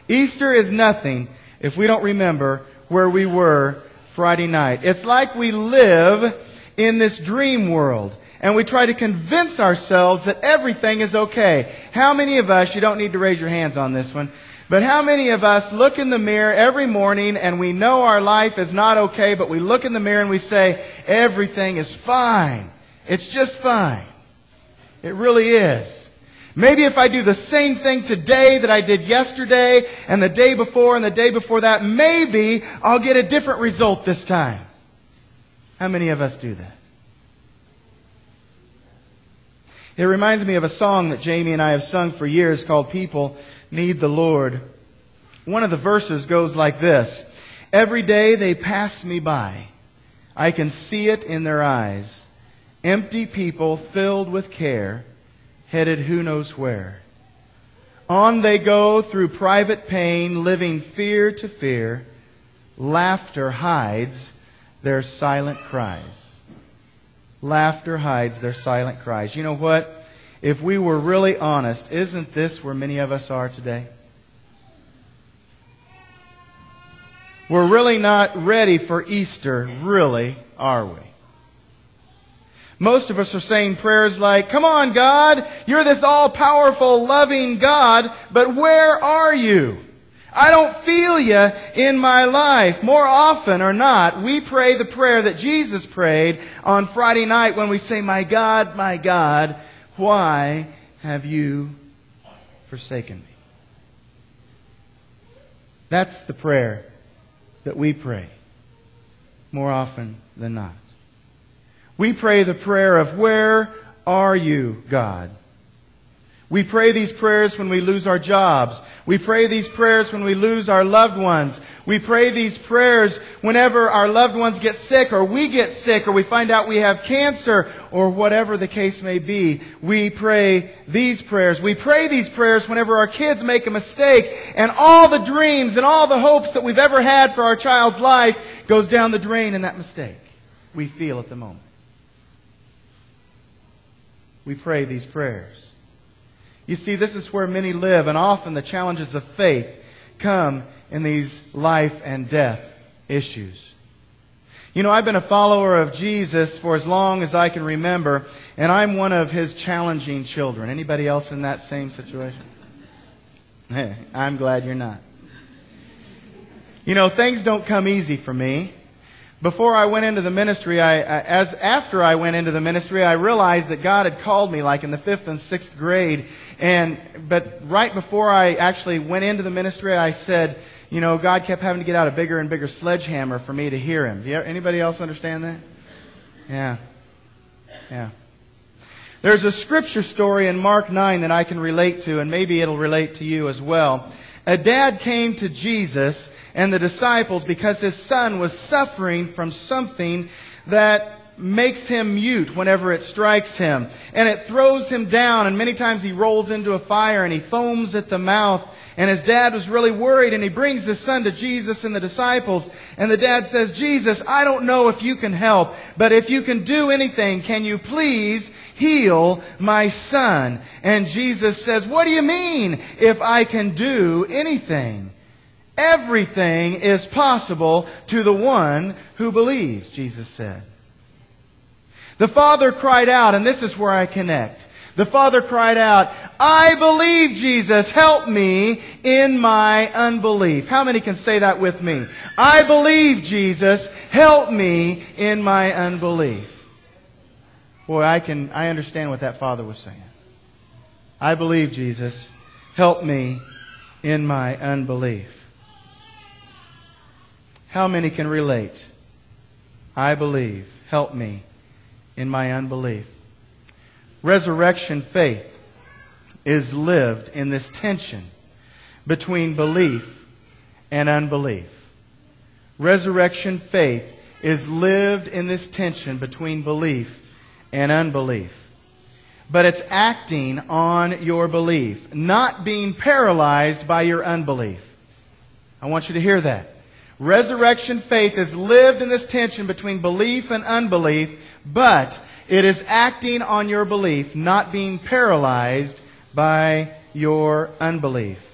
Easter is nothing if we don't remember where we were Friday night. It's like we live in this dream world, and we try to convince ourselves that everything is okay. How many of us, you don't need to raise your hands on this one, but how many of us look in the mirror every morning and we know our life is not okay, but we look in the mirror and we say, everything is fine. It's just fine. It really is. Maybe if I do the same thing today that I did yesterday and the day before and the day before that, maybe I'll get a different result this time. How many of us do that? It reminds me of a song that Jamie and I have sung for years called People Need the Lord. One of the verses goes like this. Every day they pass me by. I can see it in their eyes. Empty people filled with care, headed who knows where. On they go through private pain, living fear to fear. Laughter hides their silent cries. Laughter hides their silent cries. You know what? If we were really honest, isn't this where many of us are today? We're really not ready for Easter, really, are we? Most of us are saying prayers like, come on, God, you're this all-powerful, loving God, but where are you? I don't feel you in my life. More often or not, we pray the prayer that Jesus prayed on Friday night when we say, my God, why have you forsaken me? That's the prayer that we pray more often than not. We pray the prayer of, where are you, God? We pray these prayers when we lose our jobs. We pray these prayers when we lose our loved ones. We pray these prayers whenever our loved ones get sick or we get sick or we find out we have cancer or whatever the case may be. We pray these prayers. We pray these prayers whenever our kids make a mistake and all the dreams and all the hopes that we've ever had for our child's life goes down the drain in that mistake we feel at the moment. We pray these prayers. You see, this is where many live, and often the challenges of faith come in these life and death issues. You know, I've been a follower of Jesus for as long as I can remember, and I'm one of His challenging children. Anybody else in that same situation? Hey, I'm glad you're not. You know, things don't come easy for me. Before I went into the ministry, after I went into the ministry, I realized that God had called me like in the 5th and 6th grade. But right before I actually went into the ministry, I said, you know, God kept having to get out a bigger and bigger sledgehammer for me to hear Him. Anybody else understand that? Yeah. There's a scripture story in Mark 9 that I can relate to, and maybe it'll relate to you as well. A dad came to Jesus and the disciples because his son was suffering from something that makes him mute whenever it strikes him. And it throws him down, and many times he rolls into a fire and he foams at the mouth. And his dad was really worried, and he brings his son to Jesus and the disciples. And the dad says, Jesus, I don't know if you can help, but if you can do anything, can you please heal my son? And Jesus says, what do you mean if I can do anything? Everything is possible to the one who believes, Jesus said. The father cried out, and this is where I connect. The father cried out, I believe, Jesus, help me in my unbelief. How many can say that with me? I believe, Jesus, help me in my unbelief. Boy, I understand what that father was saying. I believe, Jesus, help me in my unbelief. How many can relate? I believe, help me in my unbelief. Resurrection faith is lived in this tension between belief and unbelief. Resurrection faith is lived in this tension between belief and unbelief. But it's acting on your belief, not being paralyzed by your unbelief. I want you to hear that. Resurrection faith is lived in this tension between belief and unbelief, but it is acting on your belief, not being paralyzed by your unbelief.